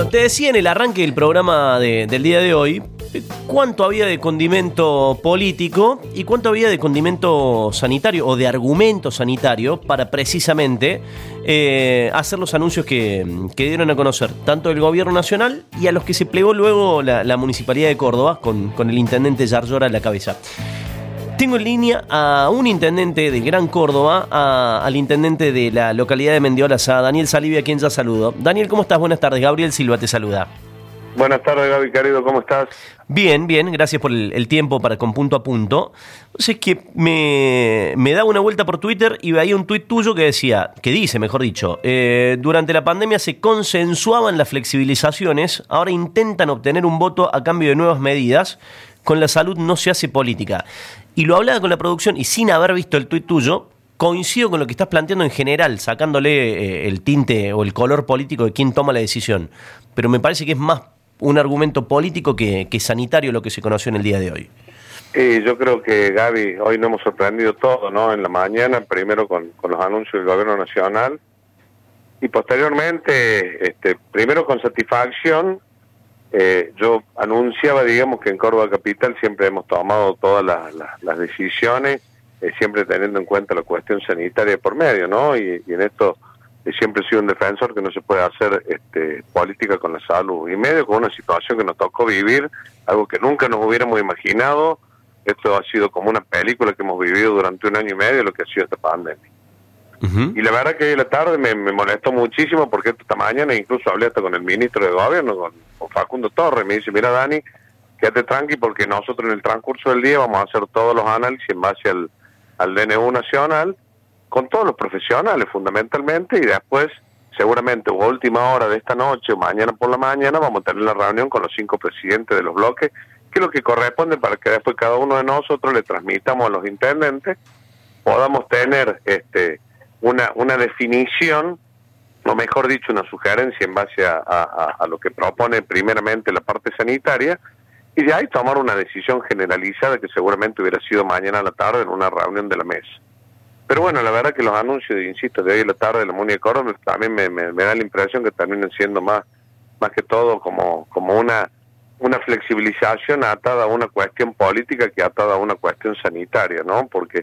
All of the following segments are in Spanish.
Bueno, te decía en el arranque del programa del día de hoy cuánto había de condimento político y cuánto había de condimento sanitario o de argumento sanitario para precisamente hacer los anuncios que dieron a conocer tanto el gobierno nacional y a los que se plegó luego la Municipalidad de Córdoba con el intendente Yarlora a la cabeza. Tengo en línea a un intendente de Gran Córdoba, al intendente de la localidad de Mendiolaza, Daniel Salivi, a quien ya saludo. Daniel, ¿cómo estás? Buenas tardes. Gabriel Silva te saluda. Buenas tardes, Gaby, querido. ¿Cómo estás? Bien, bien. Gracias por el tiempo para con Punto a Punto. Entonces, es que me daba una vuelta por Twitter y veía un tuit tuyo que dice, mejor dicho, durante la pandemia se consensuaban las flexibilizaciones, ahora intentan obtener un voto a cambio de nuevas medidas. Con la salud no se hace política. Y lo hablaba con la producción y sin haber visto el tuit tuyo, coincido con lo que estás planteando en general, sacándole el tinte o el color político de quién toma la decisión. Pero me parece que es más un argumento político que sanitario lo que se conoció en el día de hoy. Yo creo que, Gaby, hoy nos hemos sorprendido todo, ¿no? En la mañana, primero con los anuncios del gobierno nacional y posteriormente, primero con satisfacción. Yo anunciaba, digamos, que en Córdoba Capital siempre hemos tomado todas las decisiones, siempre teniendo en cuenta la cuestión sanitaria por medio, ¿no? Y en esto siempre he sido un defensor que no se puede hacer política con la salud. Y medio con una situación que nos tocó vivir, algo que nunca nos hubiéramos imaginado. Esto ha sido como una película que hemos vivido durante 1 año y medio, lo que ha sido esta pandemia. Uh-huh. Y la verdad que hoy a la tarde me molestó muchísimo porque esta mañana incluso hablé hasta con el ministro de Gobierno, con Facundo Torres. Me dice, mira, Dani, quédate tranqui porque nosotros en el transcurso del día vamos a hacer todos los análisis en base al DNU nacional, con todos los profesionales fundamentalmente, y después seguramente a última hora de esta noche o mañana por la mañana vamos a tener la reunión con los 5 presidentes de los bloques, que es lo que corresponde para que después cada uno de nosotros le transmitamos a los intendentes, podamos tener una definición, o mejor dicho, una sugerencia en base a lo que propone primeramente la parte sanitaria, y de ahí tomar una decisión generalizada que seguramente hubiera sido mañana a la tarde en una reunión de la mesa. Pero bueno, la verdad que los anuncios, insisto, de hoy a la tarde de la Muni de Córdoba también me da la impresión que terminan siendo más que todo como una flexibilización atada a una cuestión política que atada a una cuestión sanitaria, ¿no? Porque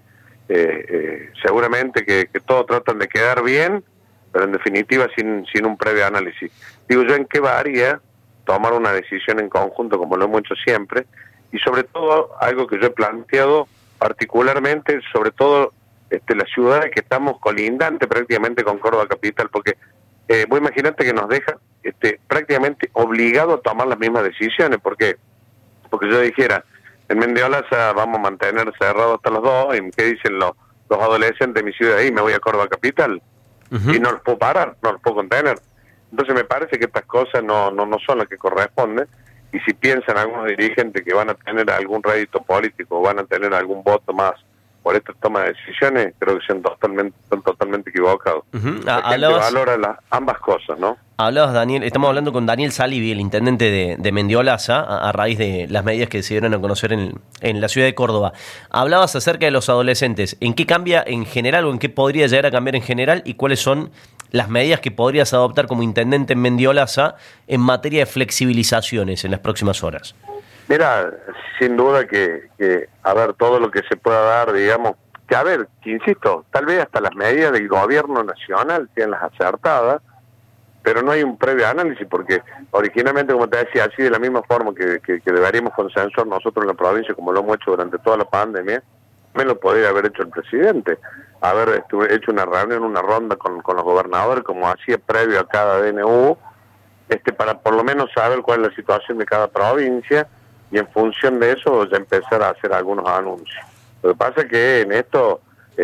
seguramente que todos tratan de quedar bien, pero en definitiva sin un previo análisis. Digo yo, ¿en qué varía tomar una decisión en conjunto como lo hemos hecho siempre? Y sobre todo, algo que yo he planteado particularmente, sobre todo las ciudades que estamos colindantes prácticamente con Córdoba Capital, porque vos imaginate que nos deja prácticamente obligado a tomar las mismas decisiones, porque yo dijera, en Mendiolaza vamos a mantener cerrado hasta las 2, ¿y qué dicen los adolescentes de mi ciudad? Ahí me voy a Córdoba Capital, uh-huh. Y no los puedo parar, no los puedo contener. Entonces me parece que estas cosas no son las que corresponden, y si piensan algunos dirigentes que van a tener algún rédito político o van a tener algún voto más por esta toma de decisiones, creo que están totalmente equivocados. Uh-huh. La gente valora ambas cosas, ¿no? Hablabas, Daniel, estamos hablando con Daniel Salivi, el intendente de Mendiolaza, a raíz de las medidas que se dieron a conocer en la ciudad de Córdoba. Hablabas acerca de los adolescentes. ¿En qué cambia en general o en qué podría llegar a cambiar en general y cuáles son las medidas que podrías adoptar como intendente en Mendiolaza en materia de flexibilizaciones en las próximas horas? Mira, sin duda que a ver, todo lo que se pueda dar, digamos, que a ver, que insisto, tal vez hasta las medidas del gobierno nacional sean las acertadas, pero no hay un previo análisis, porque originalmente, como te decía, así de la misma forma que deberíamos consensuar nosotros en la provincia, como lo hemos hecho durante toda la pandemia, me lo podría haber hecho el presidente, haber hecho una reunión, una ronda con los gobernadores, como hacía previo a cada DNU, para por lo menos saber cuál es la situación de cada provincia, y en función de eso ya empezar a hacer algunos anuncios. Lo que pasa es que en esto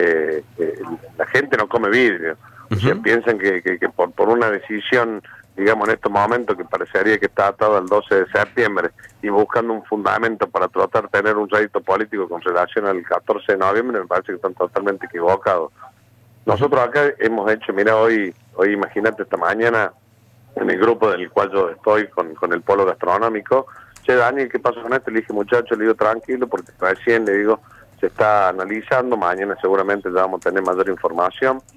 la gente no come vidrio. O sea, piensan que por una decisión, digamos, en estos momentos que parecería que está atado al 12 de septiembre y buscando un fundamento para tratar de tener un rédito político con relación al 14 de noviembre, me parece que están totalmente equivocados. Nosotros acá hemos hecho, mira, hoy imagínate, esta mañana, en el grupo del cual yo estoy con el polo gastronómico, che, Daniel, ¿qué pasó con esto? Le dije, muchacho, le digo, tranquilo, porque recién, le digo, se está analizando, mañana seguramente ya vamos a tener mayor información.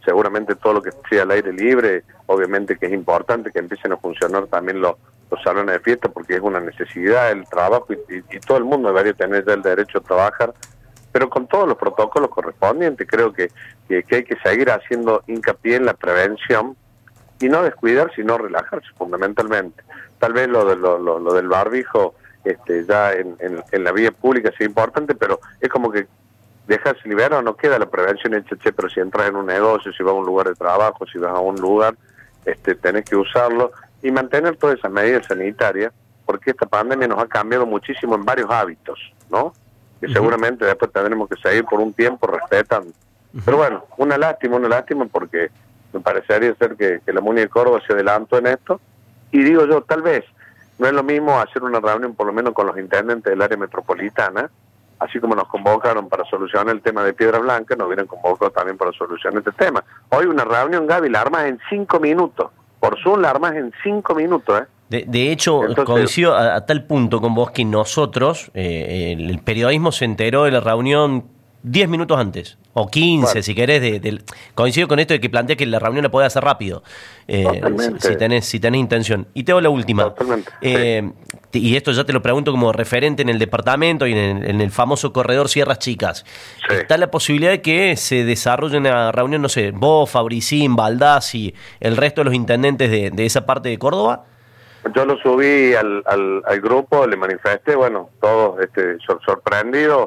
seguramente todo lo que sea al aire libre, obviamente que es importante que empiecen a funcionar también los salones de fiesta, porque es una necesidad el trabajo y todo el mundo debería tener ya el derecho a trabajar, pero con todos los protocolos correspondientes. Creo que hay que seguir haciendo hincapié en la prevención y no descuidar, sino relajarse fundamentalmente. Tal vez lo del barbijo ya en la vía pública sea importante, pero es como que dejarse liberado, no queda la prevención hecha, pero si entras en un negocio, si vas a un lugar de trabajo, si vas a un lugar, tenés que usarlo y mantener todas esas medidas sanitarias, porque esta pandemia nos ha cambiado muchísimo en varios hábitos, ¿no? Que seguramente después tendremos que seguir por un tiempo respetando. Pero bueno, una lástima porque me parecería ser que la MUNI de Córdoba se adelantó en esto, y digo yo, tal vez no es lo mismo hacer una reunión por lo menos con los intendentes del área metropolitana, así como nos convocaron para solucionar el tema de Piedra Blanca, nos hubieran convocado también para solucionar este tema. Hoy una reunión, Gaby, la armas en 5 minutos. Por Zoom la armas en 5 minutos, De hecho, entonces, coincido a tal punto con vos que nosotros, el periodismo se enteró de la reunión 10 minutos antes, o 15, bueno, si querés. Coincido con esto de que plantea que la reunión la podés hacer rápido, si tenés intención. Y te hago la última. Y esto ya te lo pregunto como referente en el departamento y en el famoso corredor Sierras Chicas. Sí. ¿Está la posibilidad de que se desarrolle una reunión, no sé, vos, Fabricín, Baldassi, el resto de los intendentes de esa parte de Córdoba? Yo lo subí al grupo, le manifesté, bueno, todos sorprendidos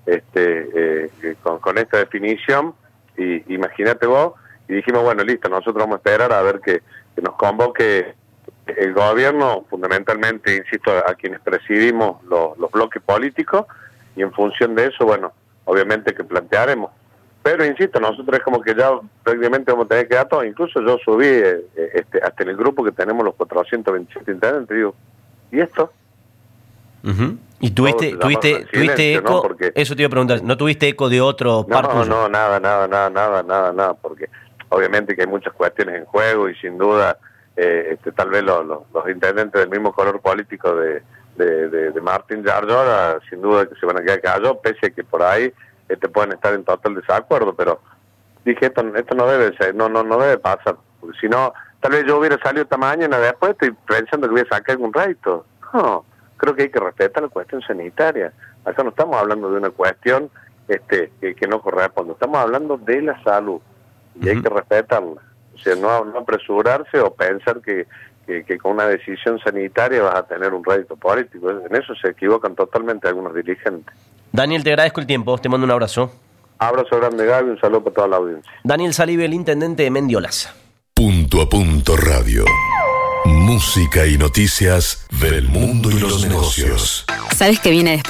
con esta definición, y imagínate vos, y dijimos, bueno, listo, nosotros vamos a esperar a ver que nos convoque el gobierno, fundamentalmente, insisto, a quienes presidimos los bloques políticos, y en función de eso, bueno, obviamente que plantearemos. Pero, insisto, nosotros es como que ya prácticamente vamos a tener que dar todo. Incluso yo subí hasta en el grupo que tenemos los 427 intendentes, digo, ¿y esto? ¿Y tuviste eco? ¿No? Porque, eso te iba a preguntar, ¿no tuviste eco de otro parte? No, nada, porque obviamente que hay muchas cuestiones en juego y sin duda tal vez los intendentes del mismo color político de Martín Yarlora sin duda que se van a quedar callados, pese a que por ahí pueden estar en total desacuerdo, pero dije, esto no debe ser, no debe pasar, porque si no, tal vez yo hubiera salido esta mañana, después estoy pensando que voy a sacar algún rédito. No, creo que hay que respetar la cuestión sanitaria. Acá no estamos hablando de una cuestión que no corresponde, estamos hablando de la salud, y hay que respetarla. O sea, no apresurarse o pensar que con una decisión sanitaria vas a tener un rédito político. En eso se equivocan totalmente algunos dirigentes. Daniel, te agradezco el tiempo, te mando un abrazo. Abrazo grande, Gaby, un saludo para toda la audiencia. Daniel Salive, el intendente de Mendiolas. Punto a Punto Radio. Música y noticias del mundo y los negocios. ¿Sabes qué viene después?